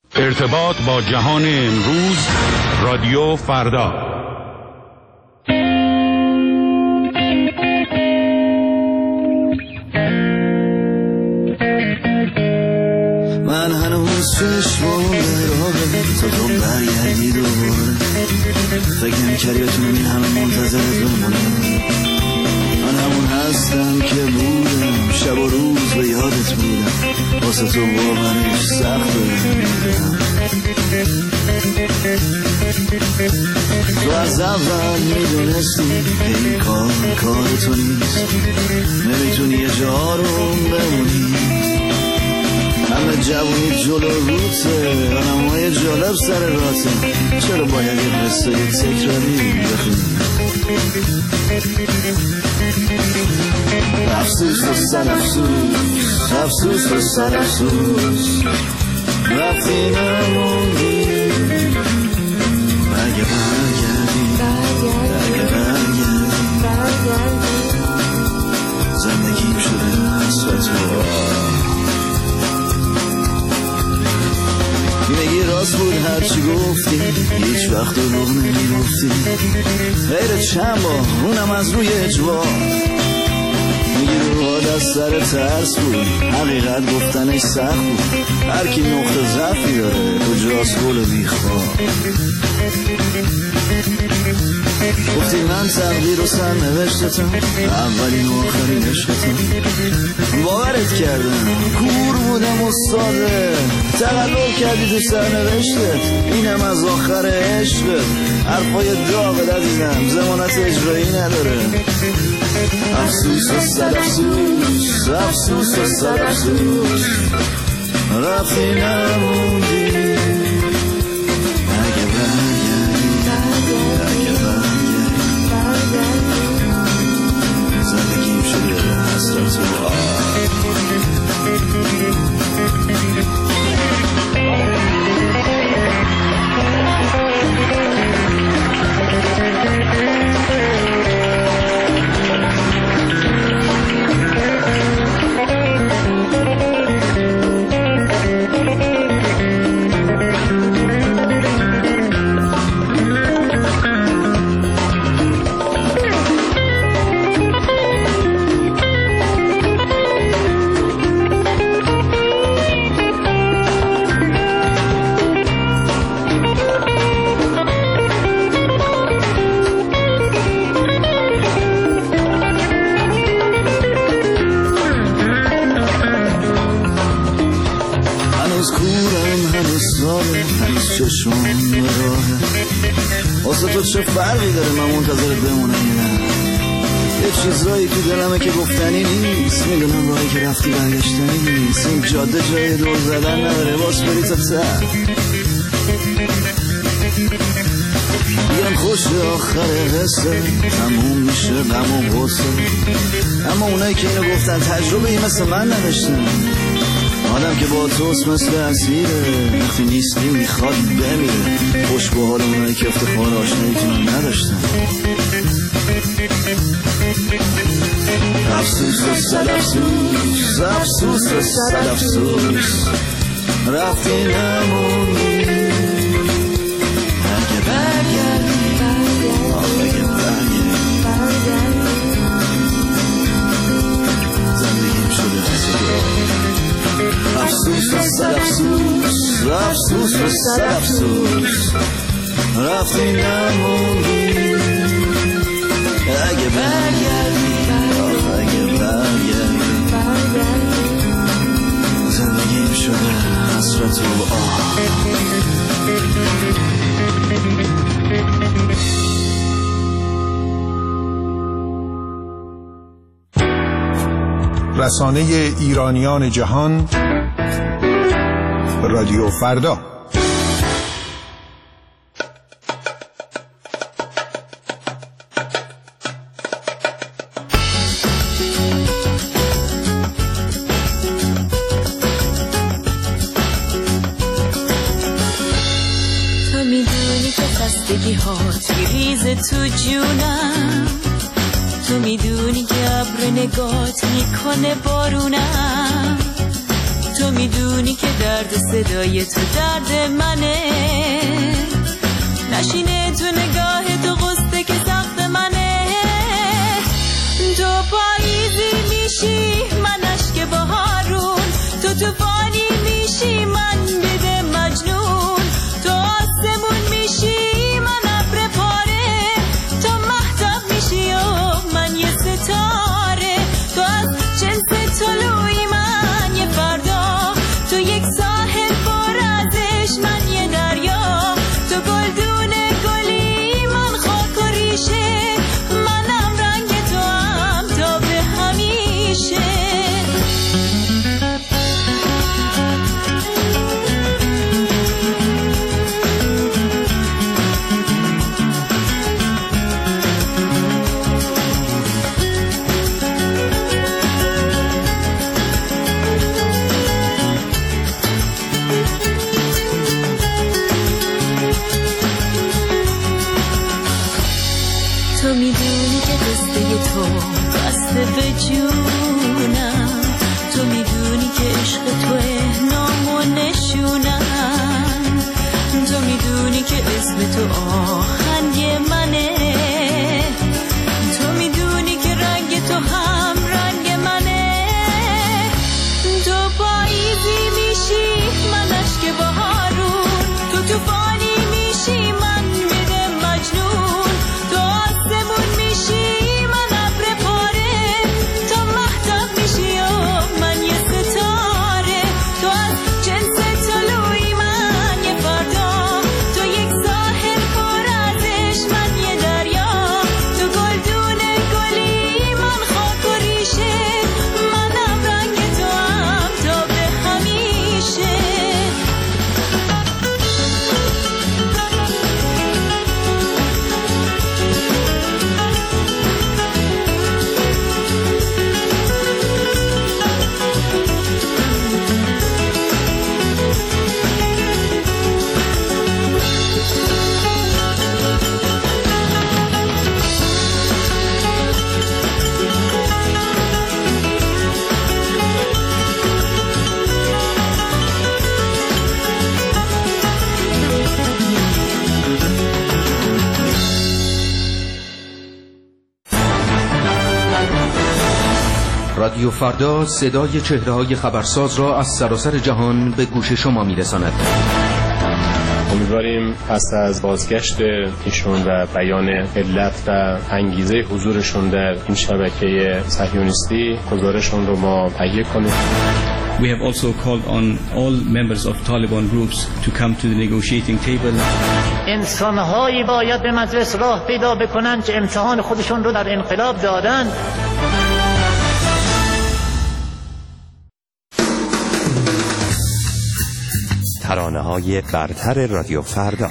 ارتباط با جهان امروز، رادیو فردا. من هنوز چشمام براغه تا تو برگردی دوباره. فکر نمی‌کردی بتونم این همه منتظرت بمونم. من همون هستم که بودم، شب و روز به یادت بودم، واسه تو باورش سخته. تو از اول میدونستی که این کار تو نیست، نمیتونی یه جا رو بمونی. همه جوونی جلو روته، آنمای جالب سر راته، چرا باید یه قصه تکراری بخونی؟ افسوس و سر افسوس، افسوس و سر افسوس، رفتی نموندی. اگه برگردی، اگه برگردی، زندگیم شده حسرت و میگی راست بود هرچی گفتی، هیچ وقت دروغ نمیگفتی. غیر چند بار اونم از روی اجبار. میگی روحات از سر ترس بود، حقیقت گفتنش سخت بود. هر کی نقطه ضعفی داره کجاست گل بیخوار. گفتی من تقدیر و سرنوشتتم، اولین و آخرین عشقتم. باورت کردم، کور بودم و ساده، تقلب کردی تو سرنوشتت، اینم از آخر عشقت. حرفای داغت عزیزم ضمانت اجرایی نداره. افسوس و صد افسوس، افسوس و صد افسوس، رفتی نموندی. اگه برگردی، اگه برگردی، زندگیم شده حسرت و چشمون راهه. واسه تو چه فرقی داره من منتظرت بمونم یا نه؟ یه چیزایی تو دلمه که گفتنی نیست. میدونم راهی که رفتی برگشتنی نیست. این جاده جای دور زدن نداره، باز بری تا ته. بیان خوش آخر حسه، تموم میشه غم و غصه. اما اونایی که اینو گفتن تجربه ای مثل من نداشتن. آدم که با توست مثل اسیره، وقتی نیستی میخواد بمیره. خوش به حال اونایی که افتخار آشناییتون نداشتن. افسوس و صد افسوس، افسوس و صد افسوس، رفتی نموندی. اگه برگردی، اگه برگردی، زندگیم شده حسرت. افسوس و صد افسوس، افسوس و صد افسوس، رفتی نموندی. اگه برگردی، اگه برگردی، زندگیم شده حسرت و آه. رسانه ایرانیان جهان، رادیو فردا. تو میدونی که خستگی هات میریزه تو جونم، تو میدونی که ابر نگات میکنه بارونم، تو میدونی که درد صدای تو درد منه، نشینه تو نگاه تو قصه که سخت منه. تو پاییزی میشی من اشک بهارون، تو طوفانی میشی من بده مجنون، تو آسمون میشی من ابر پاره، تو مهتاب میشی و من یه ستاره، تو از جنس طلوعی من یه فردا، تو یک ساحل پر ازش من یه دریا، تو گلدون گلی من خاک و ریشه، منم رنگ تو هم تا به همیشه. تو میدونی که قصه تو بسته به جونم، تو میدونی که عشق توه نام و نشونم، تو میدونی که اسم تو آهنگ منه، تو میدونی که رنگ تو هم رنگ منه. تو پاییزی میشی من اشک بهارون، تو طوفانی میشی من بده مجنون، تو آسمون میشی من ابر پاره، تو مهتاب میشی و من یه ستاره، تو از جنس طلوعی من یه فردا، تو یک ساحل پر ازش من یه دریا، تو گلدون گلی من خاک و ریشه، منم رنگ تو هم تا به همیشه. رادیو فردا صدای چهره‌های خبرساز را از سراسر جهان به گوش شما می‌رساند. امیدواریم پس از بازگشت ایشون و بیان علت و انگیزه حضورشون در این شبکه صهیونیستی گزارشون رو ما تهیه کنیم. We have also called on all members of Taliban groups to come to the negotiating table. انسان‌هایی باید به مجلس راه پیدا بکنن که امتحان خودشون رو در انقلاب دادن. ترانه‌های برتر رادیو فردا.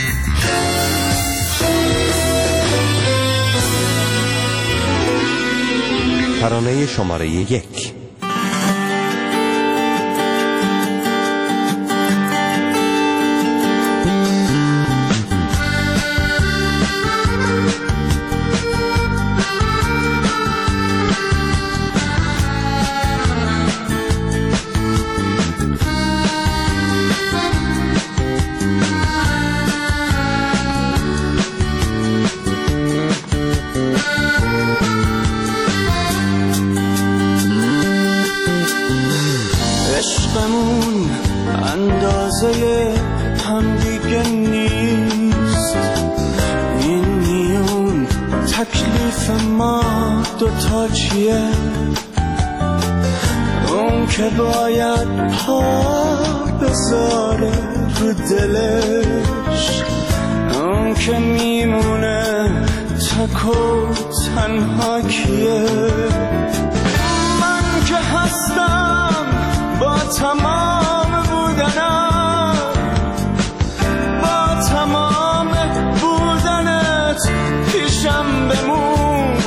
ترانه شماره 1. عشقمون اندازه همدیگه نیست، این میون تکلیف ما دوتا چیه؟ اون که باید پا بذاره رو دلش، اون که میمونه تک و تنها کیه؟ من که هستم با تمام بودنم، با تمام بودنت پیشم بمون.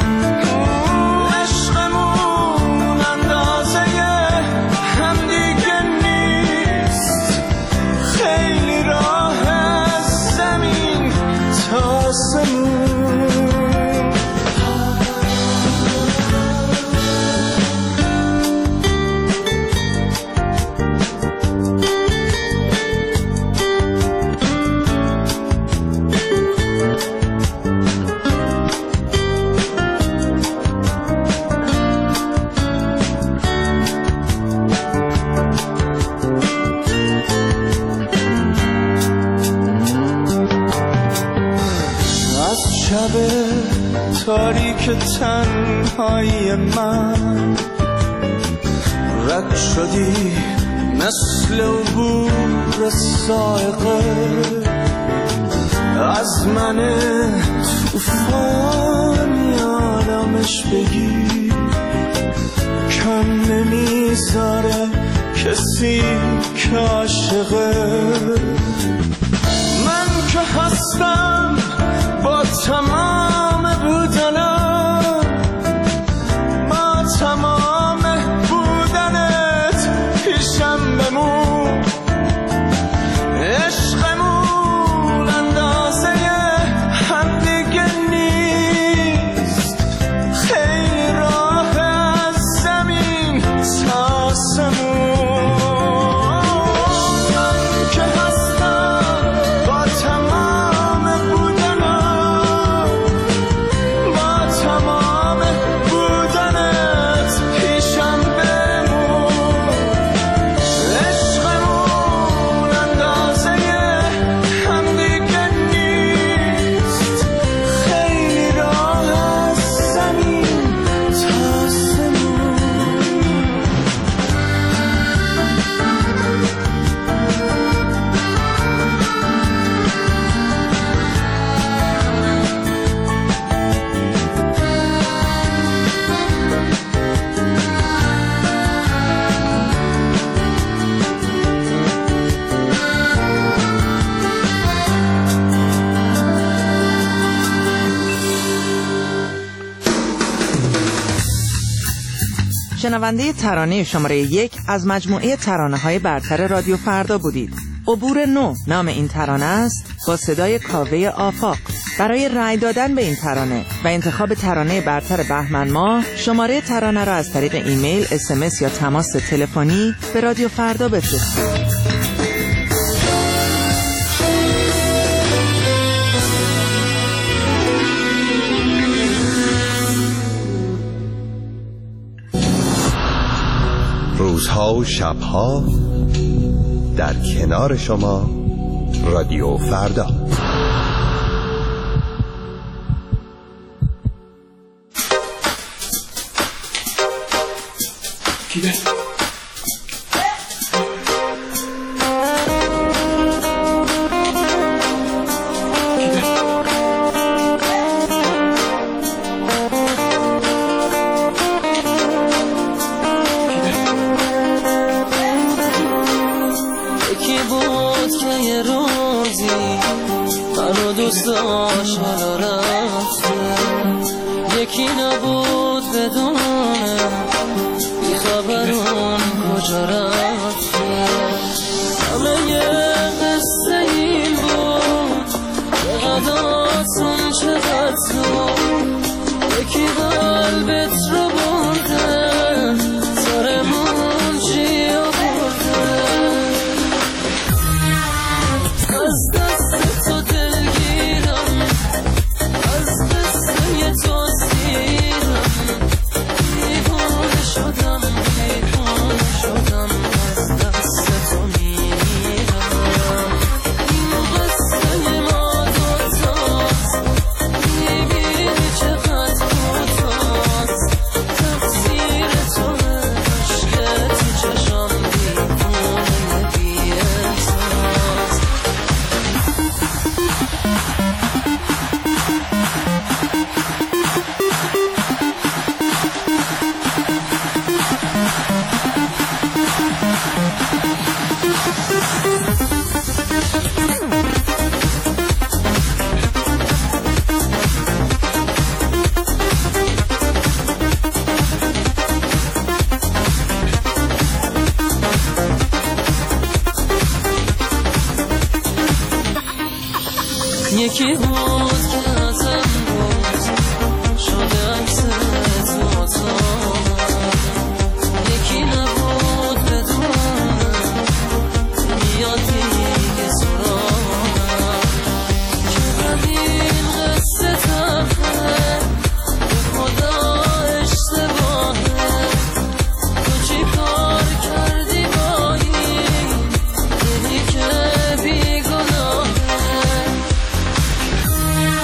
عشقمون اندازه همدیگه نیست، خیلی راه زمین تا آسمون. تاریک تنهایی من رد شدی مثل عبور سائقه از من توفانی آرامش بگی کم نمیذاره کسی که عاشقه من که هستم با تمام بودنم با تمام بودنت پیشم بمون عشقمون اندازه هم دیگه نیست خیلی راه از زمین تا آسمون من که هستم با تمام بودنم با تمام بودنت پیشم بمون عشقمون اندازه هم دیگه نیست خیلی راه از زمین تا آسمون شنونده ترانه شماره 1 از مجموعه ترانه‌های برتر رادیو فردا بودید. عبور نو نام این ترانه است با صدای کاوه آفاق. برای رأی دادن به این ترانه و انتخاب ترانه برتر بهمن ماه شماره ترانه را از طریق ایمیل، SMS یا تماس تلفنی به رادیو فردا بفرستید. روزها و شبها در کنار شما رادیو فردا. یکی نبود بدونه بی خبرون کجا رفته همه یه قصه این بود چقدراتون چقدر تو یکی قلبت رو برده سرمون چی آورده از دست تو دلگیرم از قصه تو سیرم دیوانه شدم از دست تو میرم این قصه ما دوتاست میبینی چقدر کوتاست تقصیر تو عشق تو چشم دیوانه بی احساس یکی بود که ازم بود شده عکس تو اتاق یکی نبود بدونم میاد دیگه سراغم چقدر این قصه تفه به خدا اشتباهه تو چی کار کردی با این دلی که بیگناهه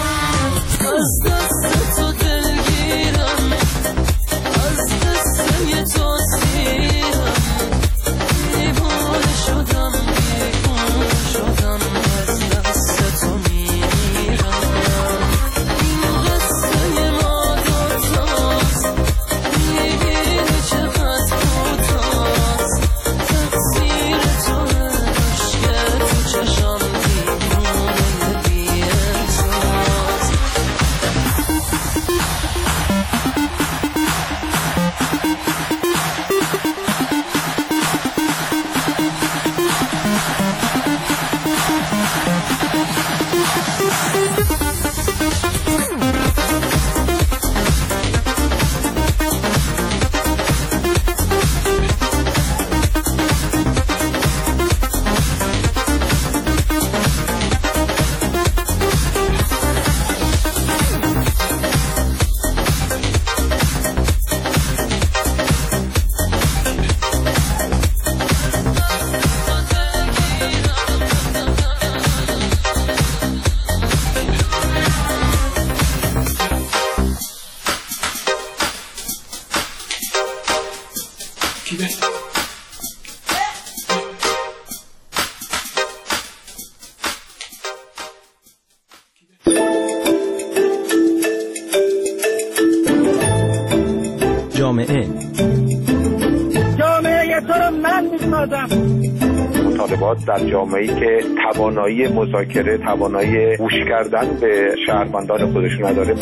جامعه تو رو من میسازم. مطالبات در جامعه‌ای که توانایی مذاکره، توانایی گوش کردن به شهروندان خودش نداره.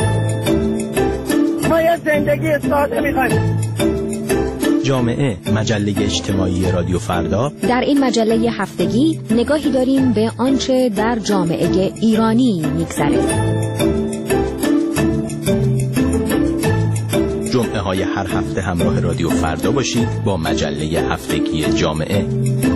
ما یه زندگی ساده می‌خوایم. جامعه، مجله اجتماعی رادیو فردا. در این مجله هفتگی نگاهی داریم به آنچه در جامعه ایرانی می‌گذره. جمعه های هر هفته همراه رادیو فردا باشید با مجله هفتگی جامعه.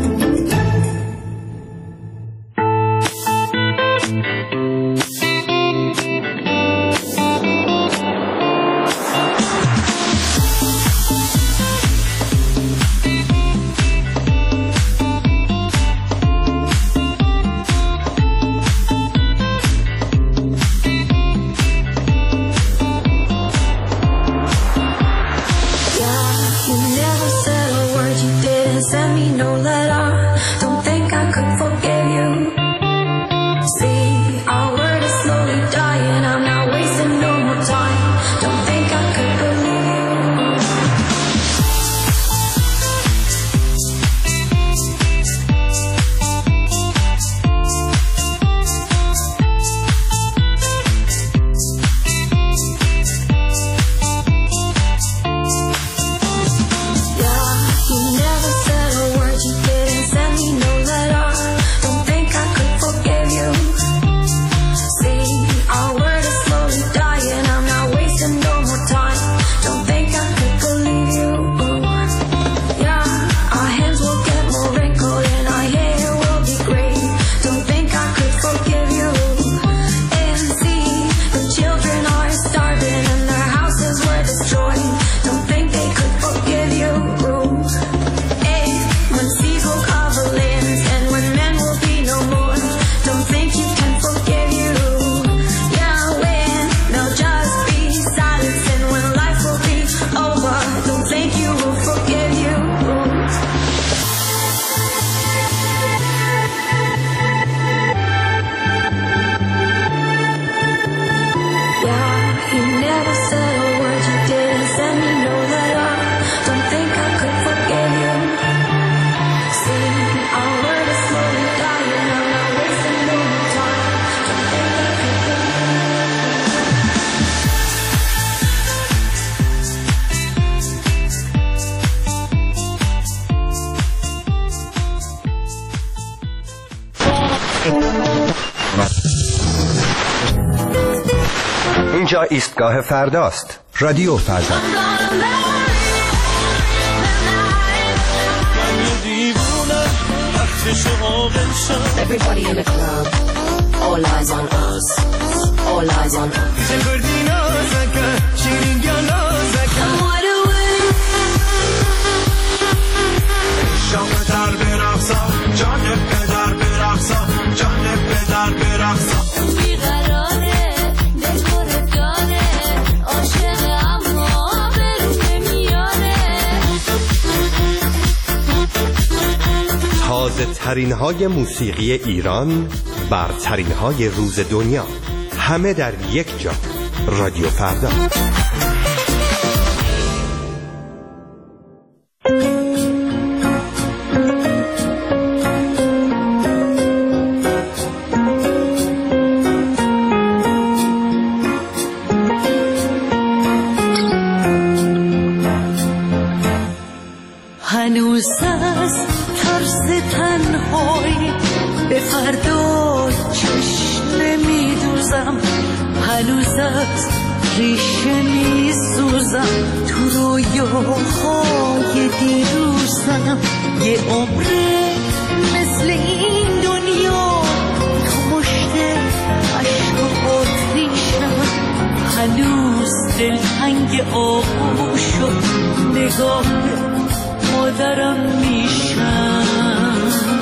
اینجا ایستگاه فرداست. رادیو فردا. Everybody in the club, all eyes on us, all eyes on us. تازه ترین های موسیقی ایران، برترین های روز دنیا، همه در یک جا. رادیو فردا. هنوز از ترس تنهایی به فردا چشم نمیدوزم، هنوز از ریشه میسوزم، تو رویاهای دیروزم. یه عمره مثل این دنیا تو مشت عشق و آتیشم، هنوز دلتنگ آغوش و نگاه مادرم میشم.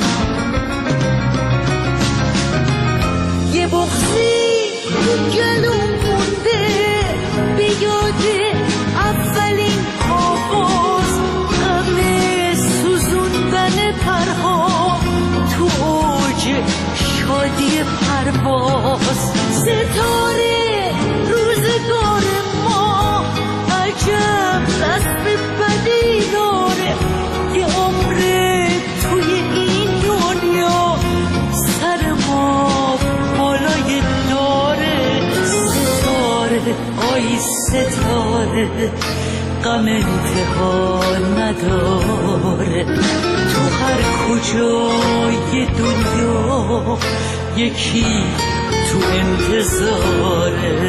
یه بغضی تو گلوم مونده به یاد اولین آغاز، غم سوزوندن پرها تو اوج شادی پرواز. ستاره روزگار ما عجب ستاره غم انتها نداره تو هر کجای دنیا یکی تو انتظاره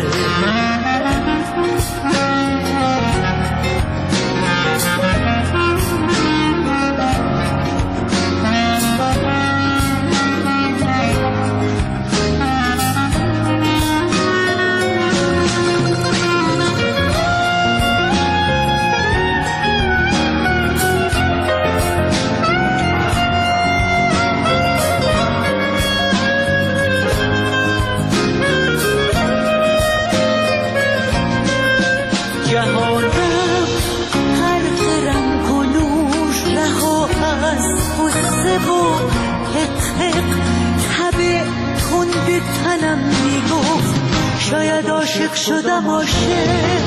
تنم میگفت شاید عاشق شدم عاشق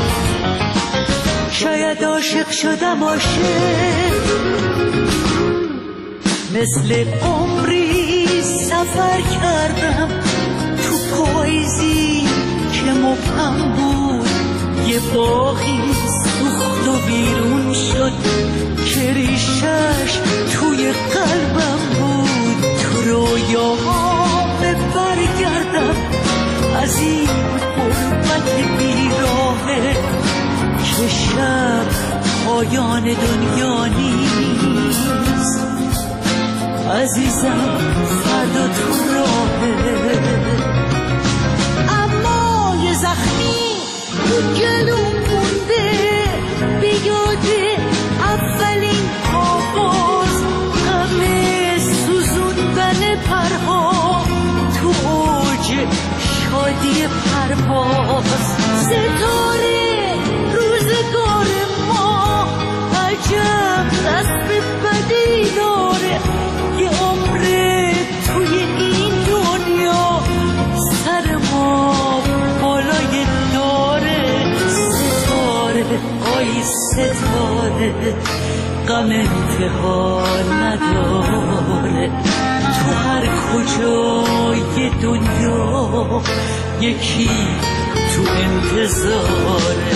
شاید عاشق شدم عاشق مثل عمری سفر کردم تو پاییزی که مبهم بود یه باغی سوخت و بیرون شد که ریشش توی قلبم بود تو رویاها برگردم از این غربت بیراهه که شب پایان دنیا نیست عزیزم فردا تو راهه اما یه زخمی تو گلوم مونده به یاد اولین آواز غم سوزوندن پرها تو اوج شادی پرواز ستاره روزگار ما عجب رسم بدی داره یه عمر توی این دنیا سر ما بالای داره ستاره آی ستاره غم انتها نداره تو هر کجای دنیا یکی تو انتظاره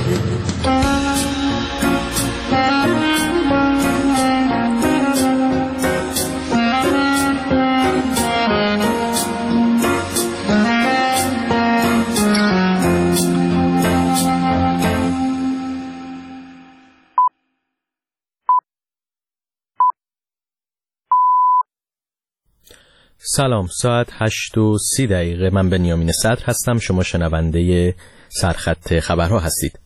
سلام، ساعت 8:30 من بنیامین صدر هستم. شما شنونده سرخط خبرها هستید.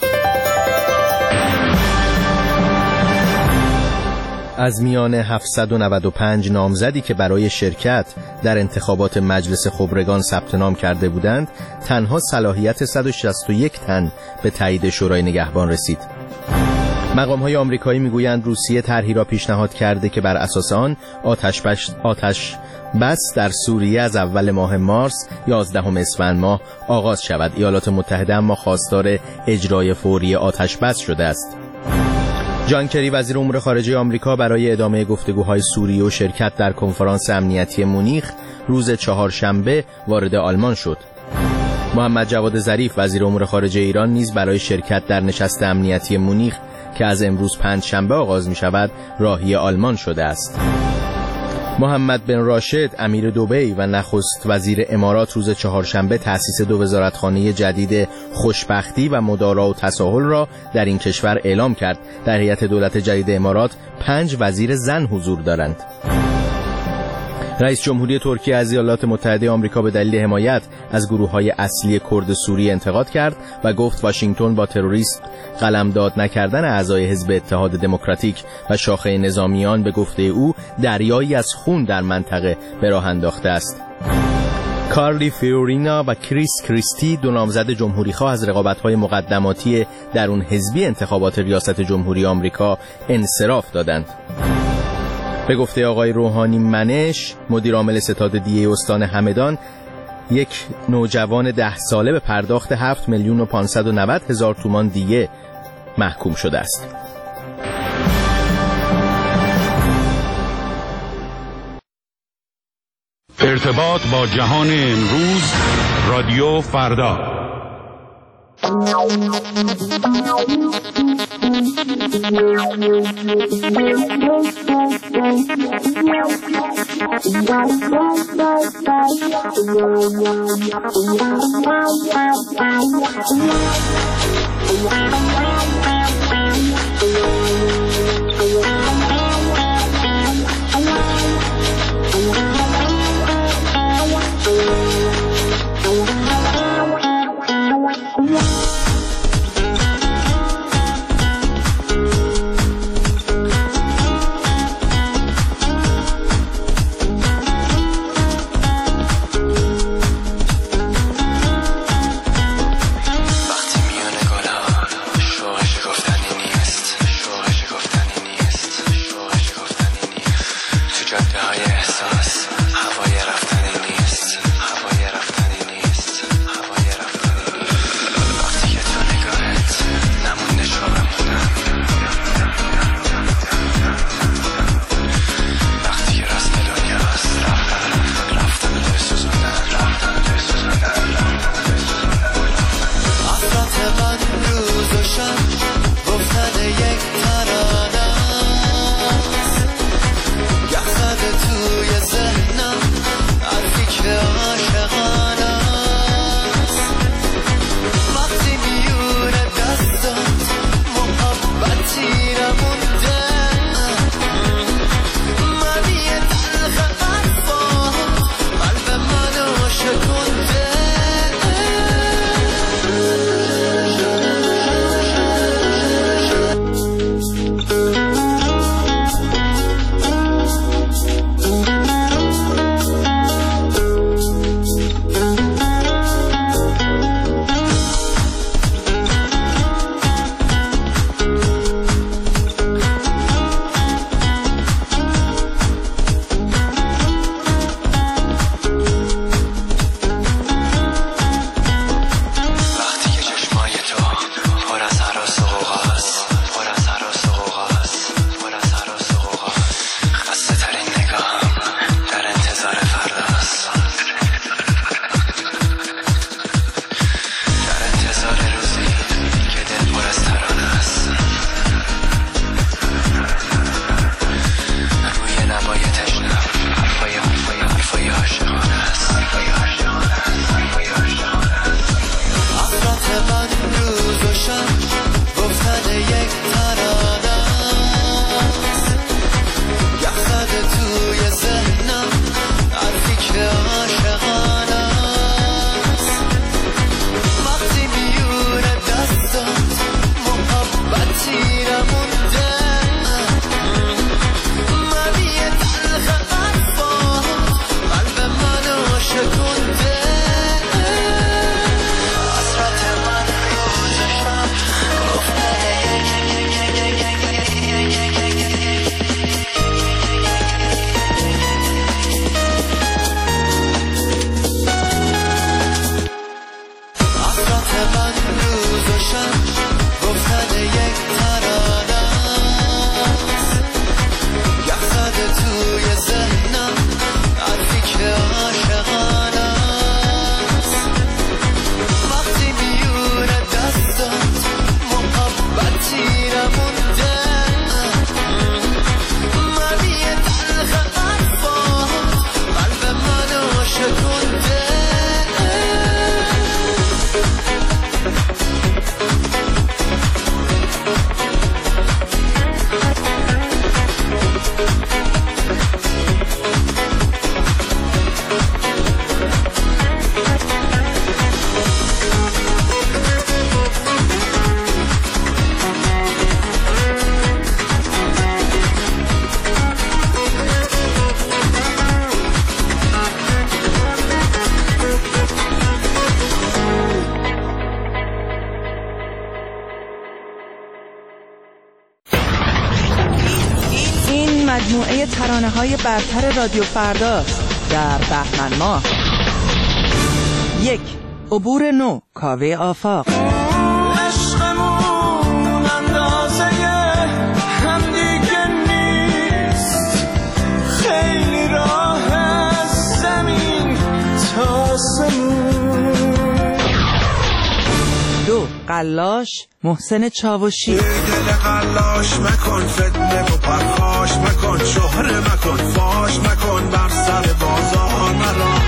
از میان 795 نامزدی که برای شرکت در انتخابات مجلس خبرگان ثبت نام کرده بودند، تنها صلاحیت 161 تن به تایید شورای نگهبان رسید. مقام‌های آمریکایی میگویند روسیه طرحی را پیشنهاد کرده که بر اساس آن آتش بس در سوریه از اول ماه مارس 11 اسفند ماه آغاز شود. ایالات متحده اما خواستار اجرای فوری آتش بس شده است. جان کری وزیر امور خارجه آمریکا برای ادامه گفتگوهای سوریه و شرکت در کنفرانس امنیتی مونیخ روز چهارشنبه وارد آلمان شد. محمد جواد ظریف وزیر امور خارجه ایران نیز برای شرکت در نشست امنیتی مونیخ که از امروز پنجشنبه آغاز می شود راهی آلمان شده است. محمد بن راشد امیر دبی و نخست وزیر امارات روز چهارشنبه تأسیس 2 وزارتخانه جدید خوشبختی و مدارا و تساهل را در این کشور اعلام کرد. در هیئت دولت جدید امارات 5 وزیر زن حضور دارند. رئیس جمهوری ترکیه از ایالات متحده آمریکا به دلیل حمایت از گروه‌های اصلی کرد سوریه انتقاد کرد و گفت واشنگتن با تروریست قلمداد نکردن اعضای حزب اتحاد دموکراتیک و شاخه نظامیان به گفته او دریایی از خون در منطقه به راه انداخته است. کارلی فیورینا و کریس کریستی 2 نامزد جمهوری‌خواه از رقابت‌های مقدماتی درون حزبی انتخابات ریاست جمهوری آمریکا انصراف دادند. به گفته آقای روحانی منش مدیر عامل ستاد دیه استان همدان، یک نوجوان 10 ساله به پرداخت 7,590,000 تومان دیه محکوم شده است. ارتباط با جهان امروز رادیو فردا مجموعه ترانه‌های برتر رادیو فرداست در بهمن ماه. 1. عبور نو، کاوه آفاق. عشقمون اندازه هم دیگه نیست، خیلی راه از زمین تا آسمون. 2. قلاش محسن چاوشی. دل قلاش مکن، فتنه و پرخاش مکن، شهره مکن، فاش مکن، بر سر بازار مرا.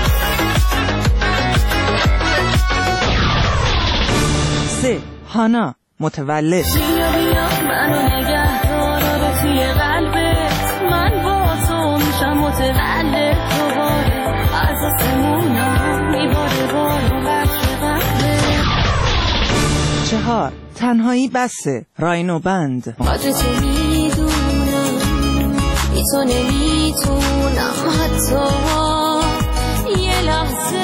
3. هانا متولد. بیا منو نگه دار توی قلبت، من با تو میشم متولد دوباره، از آسمونا میباره بارو بخش. 4. تنهایی بسه راینو بند. قدر تو میدونم، بی تو نمیتونم حتی یه لحظه.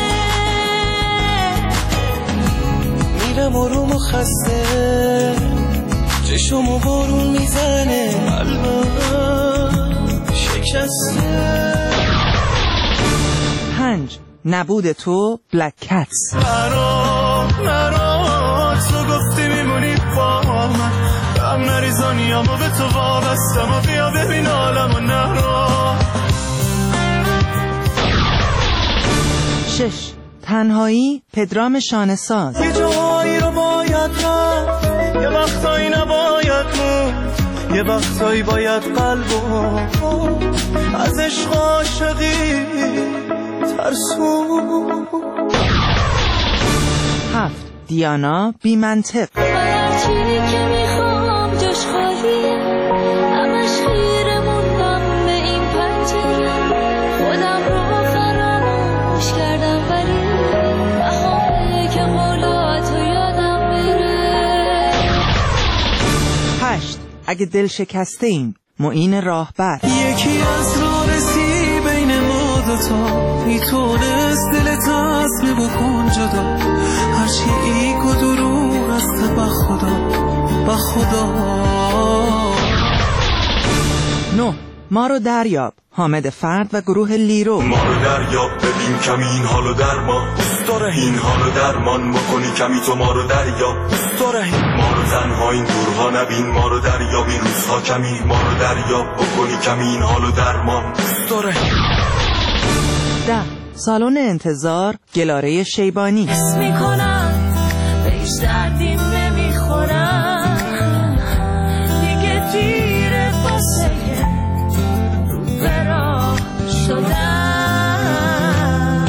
میرم آروم و خسته، چشمو بارون میزنه، قلبم شکسته. 5. نبود تو بلک کتس. مرا تو گفتی میمونی با من، هم نریزانیامو به تو وابستم و بیا ببین عالمو نرا. 6. تنهایی پدرام شانه‌ساز. یه جاهایی رو باید رفت، یه وقتایی نباید موند، یه وقتایی باید قلبو از عشق عاشقی ترسون. 7. دیانا بی منطق. هرچی که میخوام جاش خالیه، همش خیره موندم به این پنجره، خودم رو فراموش کردم ولی بهاره که قولاتو یادم بره. 8. اگه دل شکسته ایم معین راهبر. یکی از رابطی بین ما دوتا میتونست دلت اصلی بکن جدا، هرچی ایگ و دروغ است به خدا. 9. ما رو دریاب حامد فرد و گروه لیرو. ما رو دریاب ببین کمی این حالو درمان، دوست داره این حالو درمان بکنی کمی تو ما رو دریاب، دوست داره ما رو تنها این دورها نبین، ما رو دریاب این روزها کمی، ما رو دریاب بکنی کمی این حالو درمان، دوست داره. 10. سالن انتظار گلاره شیبانی. حس میکنم بهش دردیم نمیخورم، دیگه دیره واسه رو برا شدم.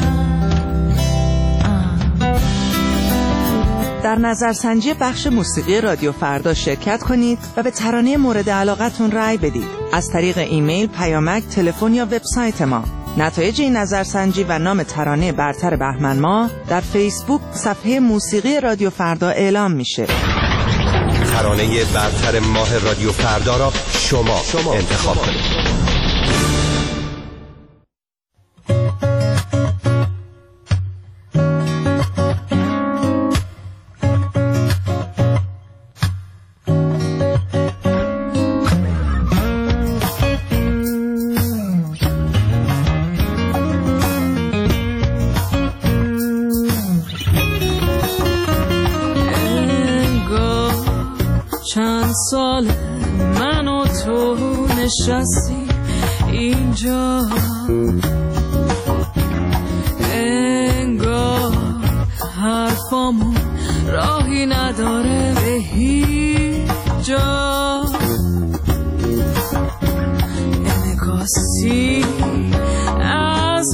در نظرسنجی بخش موسیقی رادیو فردا شرکت کنید و به ترانه مورد علاقتون رأی بدید از طریق ایمیل، پیامک، تلفن یا وبسایت ما. نتایج این نظرسنجی و نام ترانه برتر بهمن ماه در فیسبوک صفحه موسیقی رادیو فردا اعلام میشه. ترانه برتر ماه رادیو فردا را شما انتخاب کنید. سال من و تو نشستی اینجا، انگار حرفامون راهی نداره به هیچ جا. انعکاسی از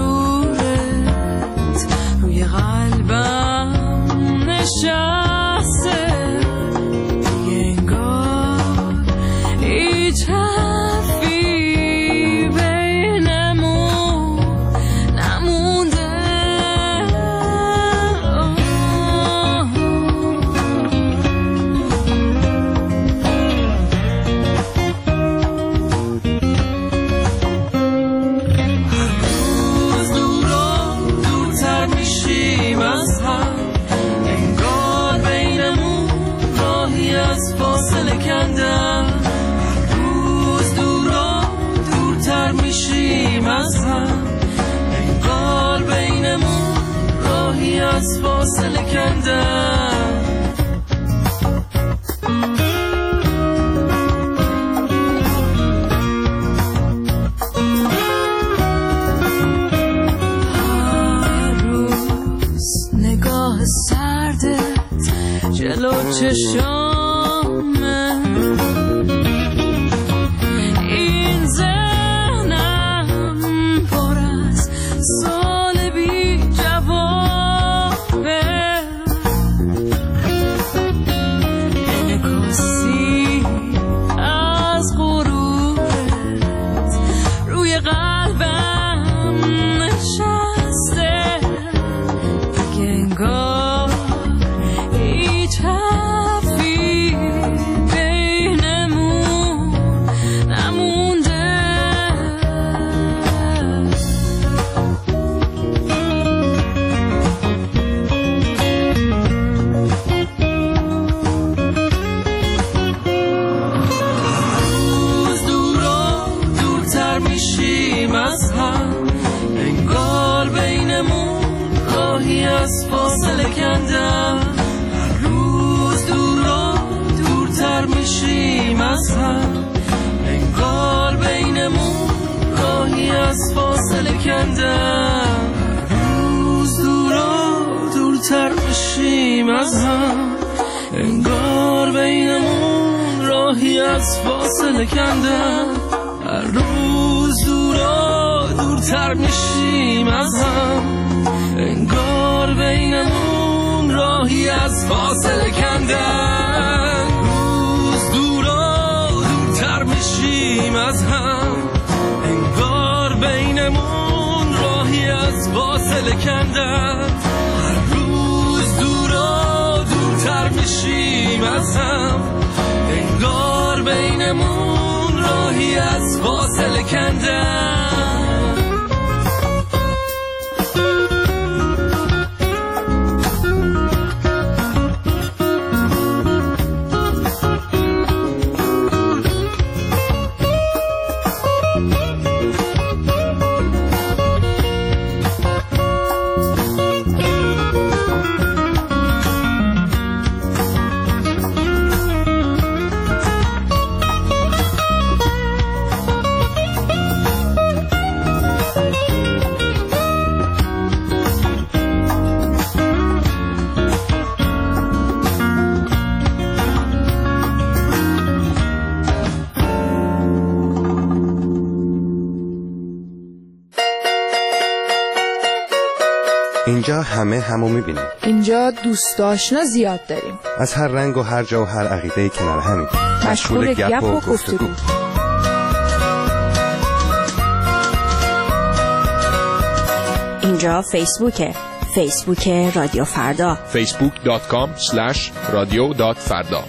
غرورت روی قلبم نشسته، هیچ حرفی بینمون نمونده. هر روز دورتر میشیم از هم، انگار بینمون راهی از فاصله کندن. میشیم از هم، انگار بینمون راهی از فاصله کندن. هر روز نگاه سردت چشامه این ذهنم پر از سال بی جوابه انعکاسی از غرورت روی قلبم نشسته دیگه انگار هیچ حرفی بینمون نمونده روز دور و دورتر میشیم از هم انگار بینمون راهی از فاصله کندم هر روز دور و دورتر میشیم از هم انگار بینمون راهی از فاصله کندم هر روز دور و دورتر میشیم از هم انگار بینمون راهی از فاصله کندم هر روز دور و دورتر میشیم از هم انگار بینمون راهی از فاصله کندن روز دور و دورتر میشیم از هم انگار بینمون راهی از فاصله کندن هر روز دور و دورتر میشیم از هم انگار بینمون راهی از فاصله کندن اینجا همه همو میبینیم. اینجا دوست آشنا زیاد داریم. از هر رنگ و هر جا و هر عقیده کنار همین. مشغول گپ و گفتگو. اینجا فیسبوک رادیو فردا. facebook.com/radio.farda.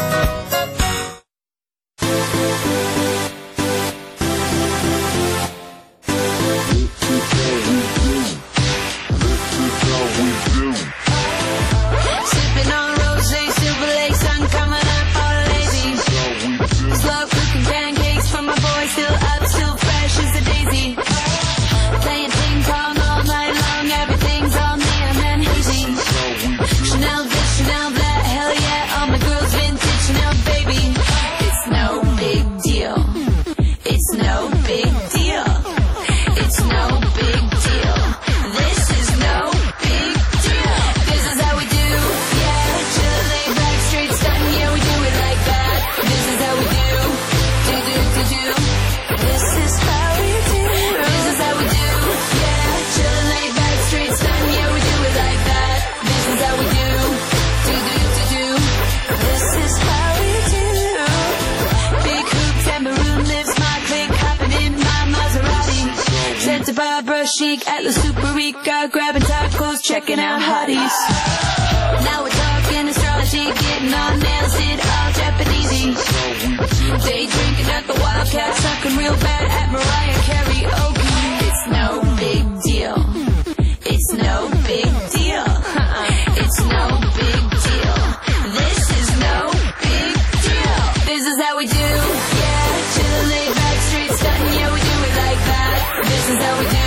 Chic, Atlas Super Rica, grabbing tacos, checking out hotties. Now we're talking astrology, getting on nails, did all Japanesey. Day drinking at the Wildcat, sucking real bad at Mariah karaoke. It's no big deal. It's no big deal. It's no big deal. This is no big deal. This is how we do. Yeah, chill, laid back, straight stunting. Yeah, we do it like that. This is how we do.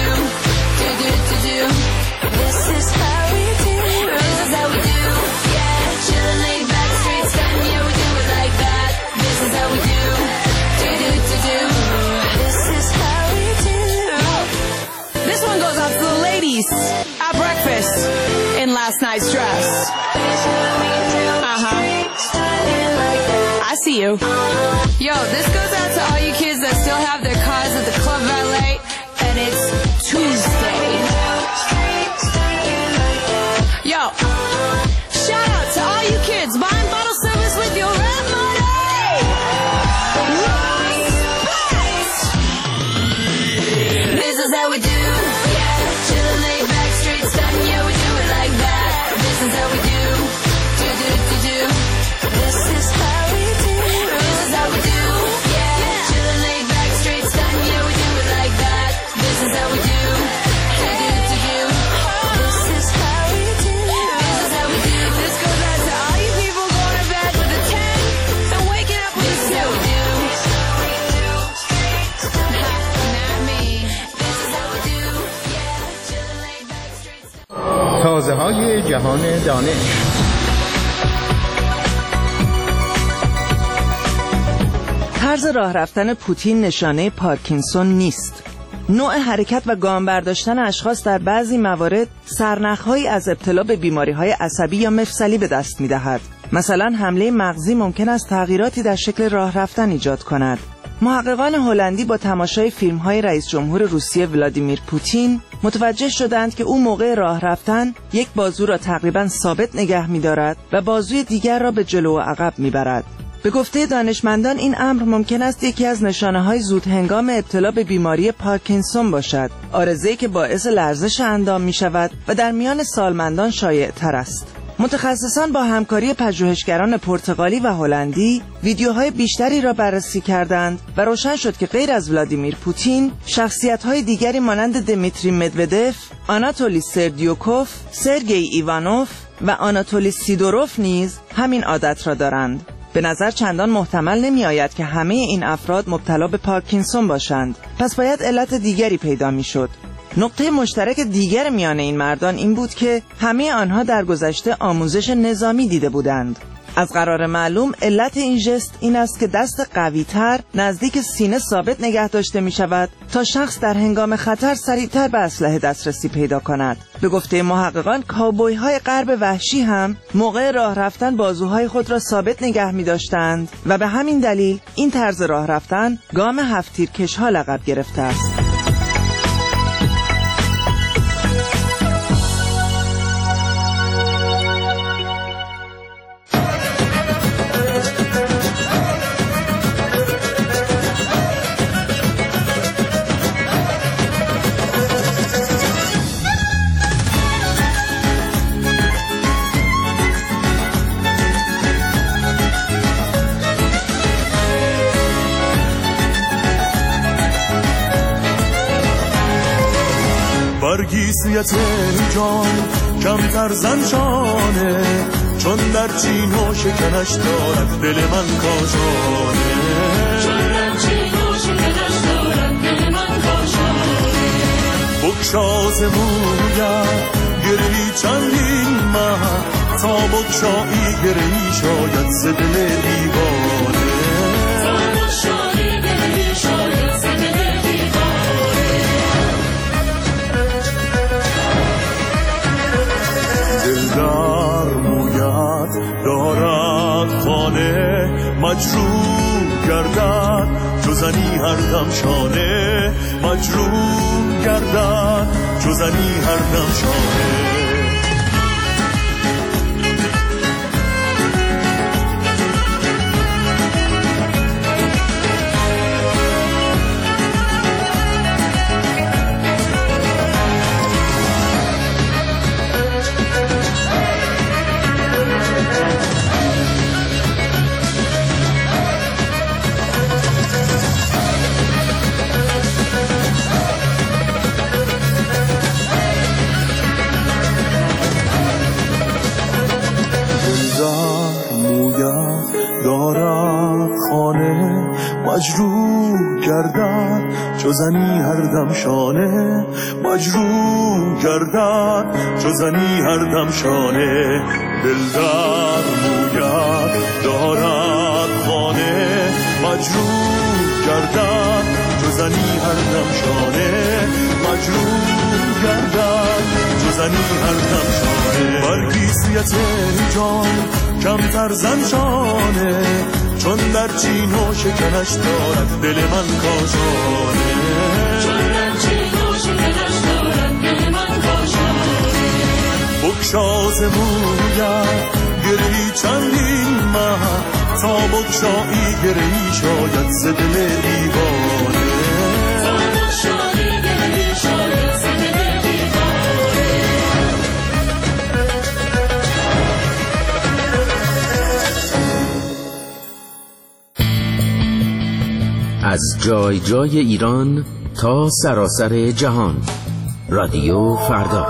This is how we do. This is how we do. Yeah, chill, laid back, straight stunting. Yeah, we do it like that. This is how we do. This is how we do. This one goes out to the ladies at breakfast in last night's dress. see you. Yo, this goes out to all you kids that still have their cars at the Club Valet, and it's Tuesday. Yo, shout out to all you kids buying bottle service with your rent money. Respect. This is how we do. Yeah, chillin', laid back, straight stuntin'. Yeah, we do it like that. This is how we do. This is how we do. This is how we do. Yeah, chillin', laid back, straight stuntin'. Yeah, we do it like that. This is how we do. تازه‌های جهان دانش. طرز راه رفتن پوتین نشانه پارکینسون نیست. نوع حرکت و گام برداشتن اشخاص در بعضی موارد سرنخ‌هایی از ابتلا به بیماری‌های عصبی یا مفصلی به دست می‌دهد. مثلا حمله مغزی ممکن است تغییراتی در شکل راه رفتن ایجاد کند. محققان هلندی با تماشای فیلم‌های رئیس جمهور روسیه ولادیمیر پوتین متوجه شدند که او موقع راه رفتن یک بازو را تقریباً ثابت نگه می‌دارد و بازوی دیگر را به جلو و عقب می‌برد. به گفته دانشمندان این امر ممکن است یکی از نشانه‌های زود هنگام ابتلا به بیماری پارکینسون باشد، عارضه‌ای که باعث لرزش اندام می‌شود و در میان سالمندان شایع‌تر است. متخصصان با همکاری پژوهشگران پرتغالی و هلندی ویدیوهای بیشتری را بررسی کردند و روشن شد که غیر از ولادیمیر پوتین، شخصیت‌های دیگری مانند دمیتری مدودف، آناتولی سردیوکوف، سرگئی ایوانوف و آناتولی سیدوروف نیز همین عادت را دارند. به نظر چندان محتمل نمی آید که همه این افراد مبتلا به پارکینسون باشند، پس باید علت دیگری پیدا می شد. نقطه مشترک دیگر میان این مردان این بود که همه آنها در گذشته آموزش نظامی دیده بودند. از قرار معلوم علت این ژست این است که دست قوی‌تر نزدیک سینه ثابت نگه داشته می شود تا شخص در هنگام خطر سریعتر به اسلحه دسترسی پیدا کند. به گفته محققان کاوبوی‌های غرب وحشی هم موقع راه رفتن بازوهای خود را ثابت نگه می داشتند و به همین دلیل این طرز راه رفتن گام هفت‌تیرکش‌ها لقب گرفته است. برگیسیت جان کمتر زنشانه، چون در چین و شکنش دارد دل من کاشانه، چون در چین و شکنش دارد دل من کاشانه. بکشاز موید گرهی چندین ماه، تا بکشایی گرهی شاید ز دل دیوانه، تا بکشایی گرهی شاید ز دل در مویت دارد خانه، مجروح گردد جزنی هر دم شانه، مجروح گردد جزنی هر دم شانه. مجروح گردد جزنی هر دم شانه، مجروح گردد جزنی هر دم شانه. دل در مویت دارد خانه، مجروح گردد جزنی هر دم شانه، مجروح گردد جزنی هر دم شانه. برگیسیت جان کمتر زنشانه، چون در چین و شکنش دارد دل من کاشانه، چون در چین و شکنش دارد دل من کاشانه. بگشاز مویم گرهی چندین مه، تا بگشایی گرهی شاید ز دل دیوانه، تا بگشایی گرهی شاید ز دل دیوانه. از جای جای ایران تا سراسر جهان، رادیو فردا.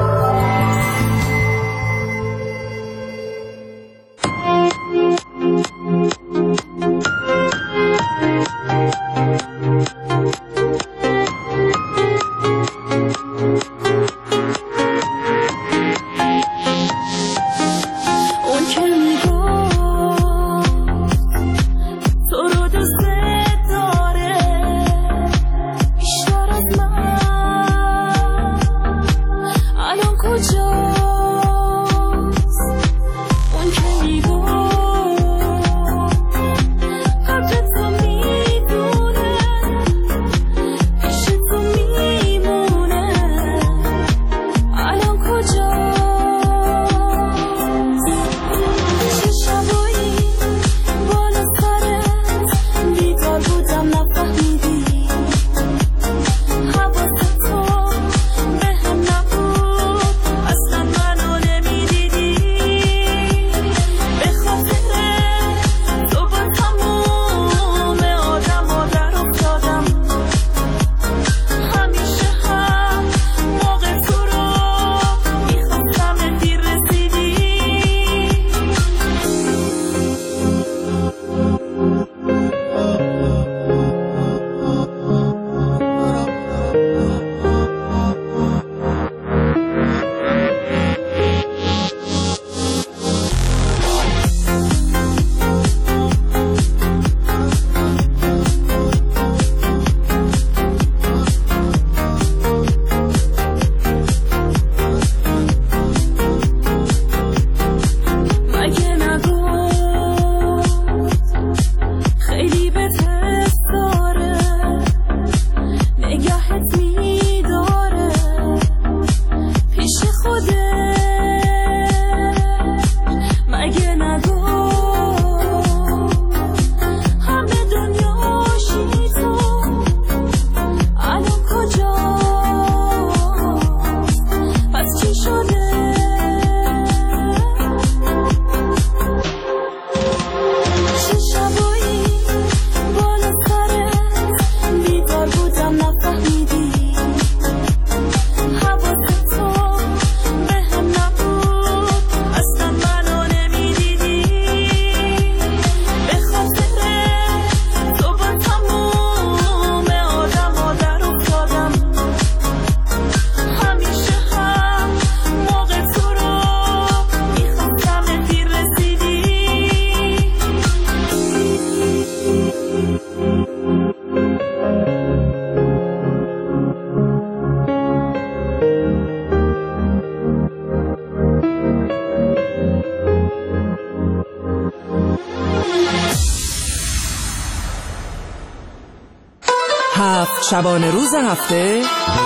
شبانه روز هفته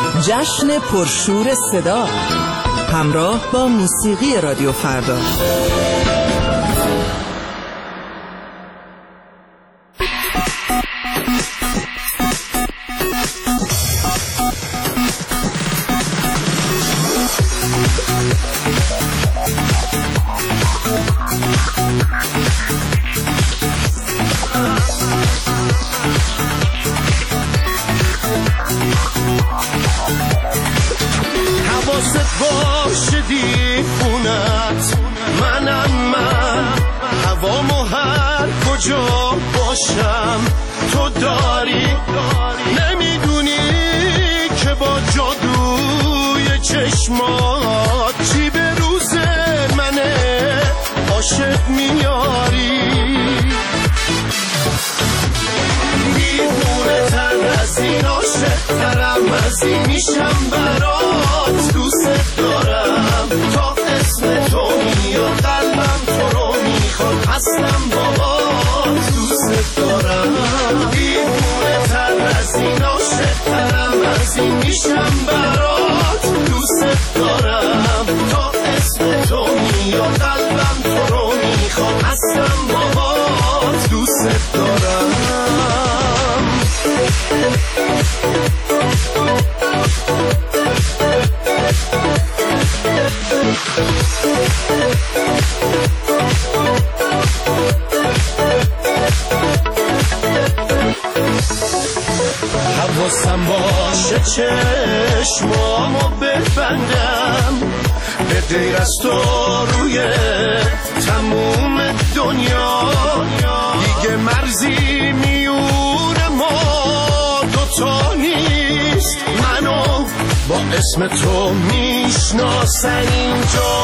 جشن پرشور صدا همراه با موسیقی رادیو فردا. میشم برات دوست دارم تا اسم تو میاد قلبم تو رو میخواد هستم باهات میشم برات دوست دارم تا اسم تو میاد قلبم تو رو میخواد هستم باهات دوست دارم حواسم باشه چشمامو ببندم به غیر از تو روی تموم دنیا دیگه مرزی میون ما دوتا نیست منو با اسم تو میشناسن اینجا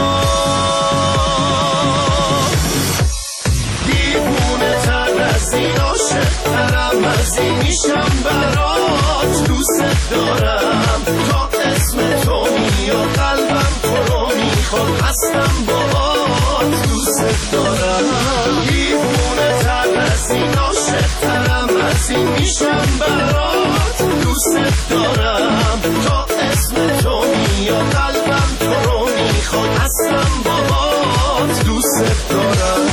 دیوونه تر از این عاشق‌ترم از این میشم برات دوست دارم تا اسم تو میاد قلبم تو رو میخواد هستم باهات دوست دارم دیوونه تر از این عاشق‌ترم از این میشم برات دوست دارم تا اسم تو میاد قلبم تو رو میخواد هستم باهات دوست دارم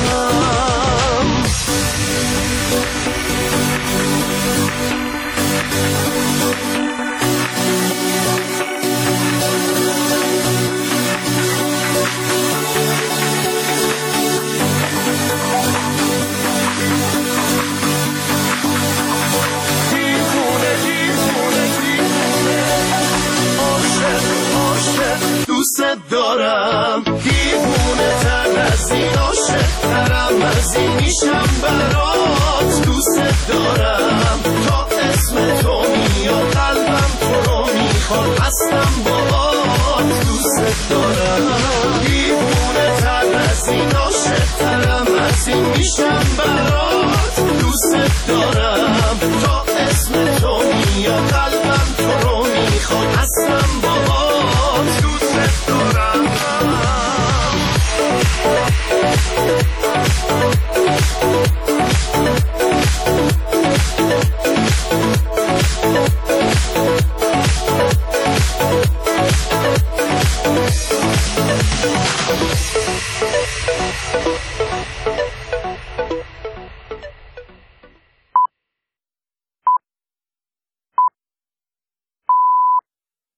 دوست دارم دیوونه تر از این عاشق‌ترم از این میشم برات دوست دارم تا اسم تو میاد قلبم تو رو میخواد هستم باهات دوست دارم دیوونه تر از این عاشق‌ترم از این میشم برات دوست دارم تا اسم تو میاد قلبم